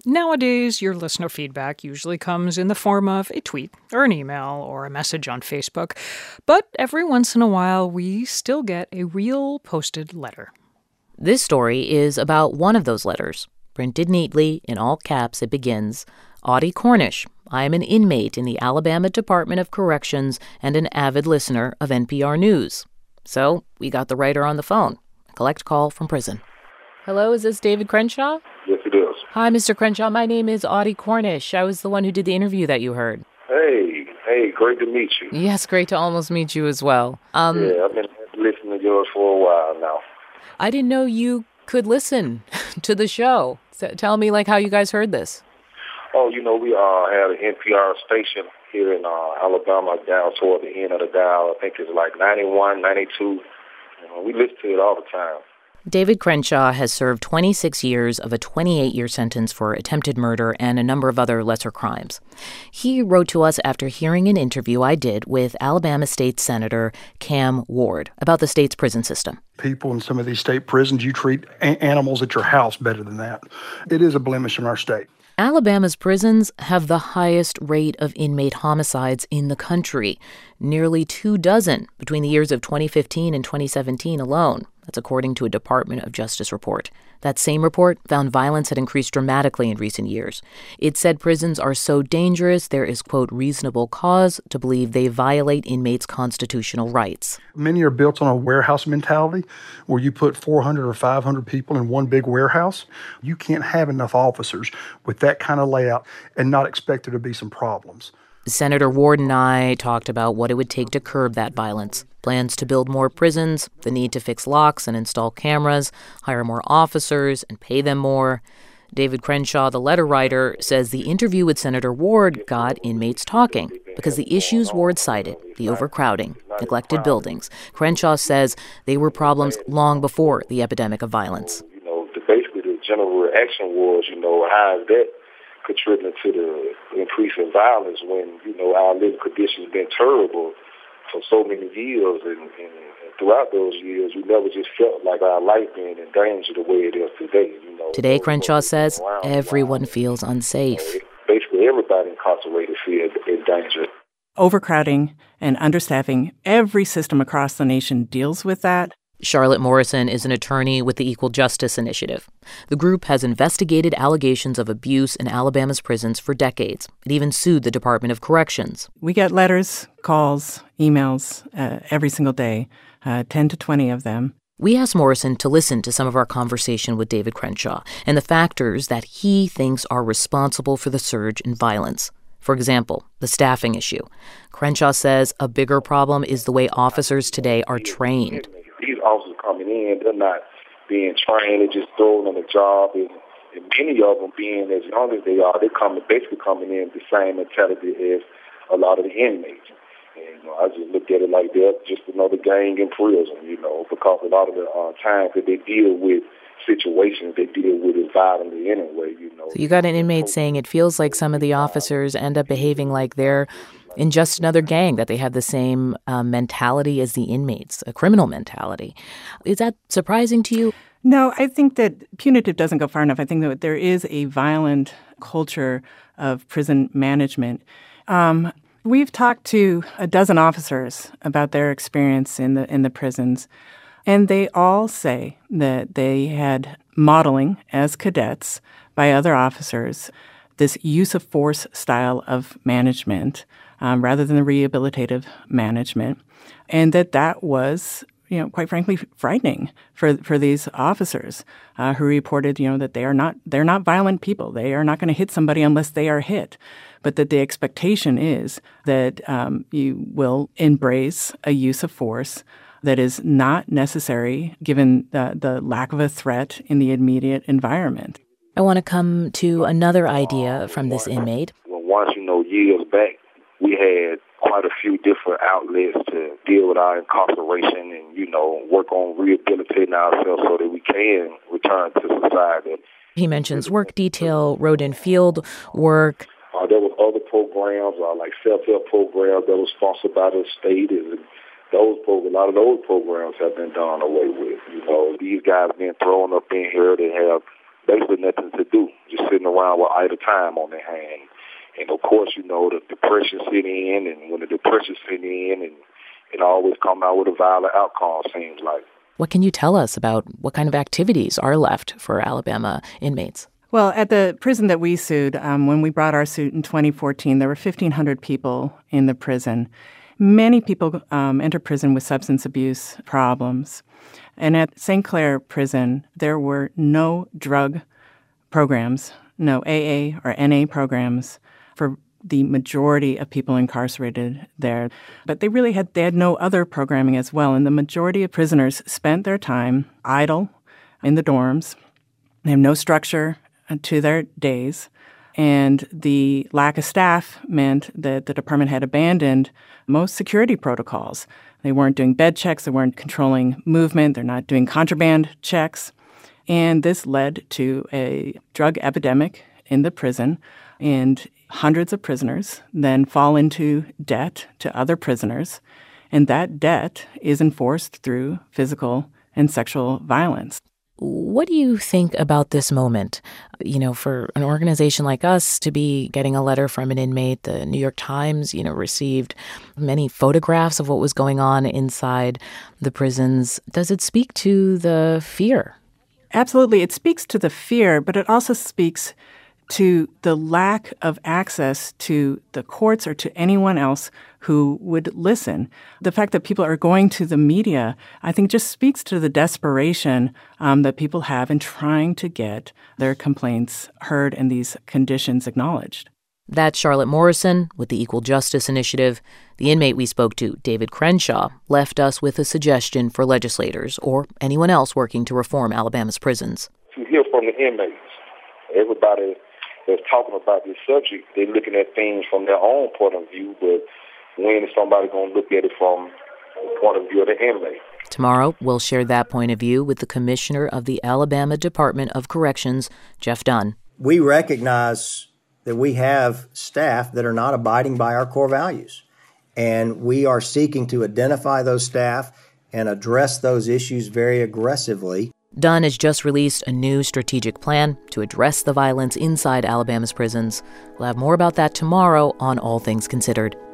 Nowadays, your listener feedback usually comes in the form of a tweet or an email or a message on Facebook. But every once in a while, we still get a real posted letter. This story is about one of those letters. Printed neatly, in all caps, it begins, Audie Cornish. I am an inmate in the Alabama Department of Corrections and an avid listener of NPR News. So we got the writer on the phone. A collect call from prison. Hello, is this David Crenshaw? Yes, it is. Hi, Mr. Crenshaw. My name is Audie Cornish. I was the one who did the interview that you heard. Hey, great to meet you. Yes, great to almost meet you as well. Yeah, I've been listening to yours for a while now. I didn't know you could listen to the show. So tell me, how you guys heard this. Oh, we had an NPR station here in Alabama down toward the end of the dial. I think it's 91, 92. We listen to it all the time. David Crenshaw has served 26 years of a 28-year sentence for attempted murder and a number of other lesser crimes. He wrote to us after hearing an interview I did with Alabama State Senator Cam Ward about the state's prison system. People in some of these state prisons, you treat animals at your house better than that. It is a blemish in our state. Alabama's prisons have the highest rate of inmate homicides in the country, nearly 24 between the years of 2015 and 2017 alone. That's according to a Department of Justice report. That same report found violence had increased dramatically in recent years. It said prisons are so dangerous there is, quote, reasonable cause to believe they violate inmates' constitutional rights. Many are built on a warehouse mentality where you put 400 or 500 people in one big warehouse. You can't have enough officers with that kind of layout and not expect there to be some problems. Senator Ward and I talked about what it would take to curb that violence. Plans to build more prisons, the need to fix locks and install cameras, hire more officers and pay them more. David Crenshaw, the letter writer, says the interview with Senator Ward got inmates talking because the issues Ward cited, the overcrowding, neglected buildings, Crenshaw says they were problems long before the epidemic of violence. Basically the general reaction was, how is that contributing to the increase in violence when, our living conditions have been terrible for so many years, and throughout those years, we never just felt like our life being in danger the way it is today. Today, Crenshaw says, everyone feels unsafe. Basically, everybody incarcerated feels in danger. Overcrowding and understaffing, every system across the nation deals with that. Charlotte Morrison is an attorney with the Equal Justice Initiative. The group has investigated allegations of abuse in Alabama's prisons for decades. It even sued the Department of Corrections. We get letters, calls, emails every single day, 10 to 20 of them. We asked Morrison to listen to some of our conversation with David Crenshaw and the factors that he thinks are responsible for the surge in violence. For example, the staffing issue. Crenshaw says a bigger problem is the way officers today are trained. These officers coming in, they're not being trained, they're just throwing on the job, and many of them being as young as they are, they're basically coming in with the same mentality as a lot of the inmates. And I just look at it like they're just another gang in prison, because a lot of the times that they deal with situations, they deal with it violently anyway, So you got an inmate saying it feels like some of the officers end up behaving like they're in just another gang, that they have the same mentality as the inmates, a criminal mentality. Is that surprising to you? No, I think that punitive doesn't go far enough. I think that there is a violent culture of prison management. We've talked to a dozen officers about their experience in the prisons, and they all say that they had modeling as cadets by other officers, this use of force style of management rather than the rehabilitative management, and that was, quite frankly, frightening for these officers who reported, that they're not violent people. They are not going to hit somebody unless they are hit, but that the expectation is that you will embrace a use of force that is not necessary given the lack of a threat in the immediate environment. I want to come to another idea from this inmate. Once, years back, we had quite a few different outlets to deal with our incarceration and, work on rehabilitating ourselves so that we can return to society. He mentions work detail, road and field work. There was other programs, like self-help programs that were sponsored by the state, and a lot of those programs have been done away with. These guys been thrown up in here. They have basically nothing to do, just sitting around with idle time on their hands. And of course, you know, the depression set in, and when the depression set in, and it always come out with a violent outcome, seems like. What can you tell us about what kind of activities are left for Alabama inmates? Well, at the prison that we sued, when we brought our suit in 2014, there were 1,500 people in the prison. Many people enter prison with substance abuse problems. And at St. Clair Prison, there were no drug programs, no AA or NA programs for the majority of people incarcerated there. But they had no other programming as well. And the majority of prisoners spent their time idle in the dorms. They have no structure to their days. And the lack of staff meant that the department had abandoned most security protocols. They weren't doing bed checks. They weren't controlling movement. They're not doing contraband checks. And this led to a drug epidemic in the prison. And hundreds of prisoners then fall into debt to other prisoners. And that debt is enforced through physical and sexual violence. What do you think about this moment? You know, for an organization like us to be getting a letter from an inmate, the New York Times, received many photographs of what was going on inside the prisons. Does it speak to the fear? Absolutely. It speaks to the fear, but it also speaks to the lack of access to the courts or to anyone else who would listen. The fact that people are going to the media, I think, just speaks to the desperation that people have in trying to get their complaints heard and these conditions acknowledged. That's Charlotte Morrison with the Equal Justice Initiative. The inmate we spoke to, David Crenshaw, left us with a suggestion for legislators or anyone else working to reform Alabama's prisons. To hear from the inmates, everybody that's talking about this subject, they're looking at things from their own point of view, but when is somebody going to look at it from the point of view of the inmate? Tomorrow, we'll share that point of view with the Commissioner of the Alabama Department of Corrections, Jeff Dunn. We recognize that we have staff that are not abiding by our core values, and we are seeking to identify those staff and address those issues very aggressively. Dunn has just released a new strategic plan to address the violence inside Alabama's prisons. We'll have more about that tomorrow on All Things Considered.